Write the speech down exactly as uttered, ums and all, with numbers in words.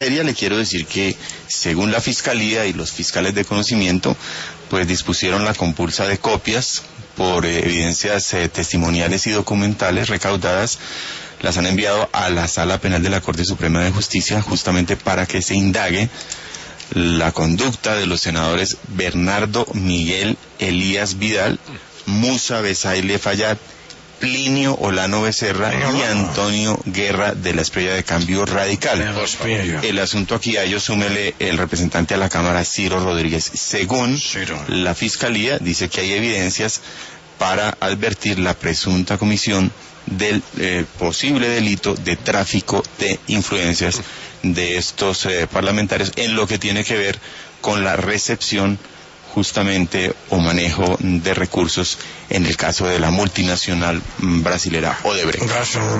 Le quiero decir que, según la Fiscalía y los fiscales de conocimiento, pues dispusieron la compulsa de copias por eh, evidencias eh, testimoniales y documentales recaudadas. Las han enviado a la Sala Penal de la Corte Suprema de Justicia justamente para que se indague la conducta de los senadores Bernardo Miguel Elías Vidal, Musa Besaile Fayad, Plinio Olano Becerra y Antonio Guerra de la Estrella de Cambio Radical. El asunto aquí a ellos súmele el representante a la Cámara, Ciro Rodríguez. Según la Fiscalía, dice que hay evidencias para advertir la presunta comisión del eh, posible delito de tráfico de influencias de estos eh, parlamentarios en lo que tiene que ver con la recepción justamente o manejo de recursos en el caso de la multinacional brasilera Odebrecht.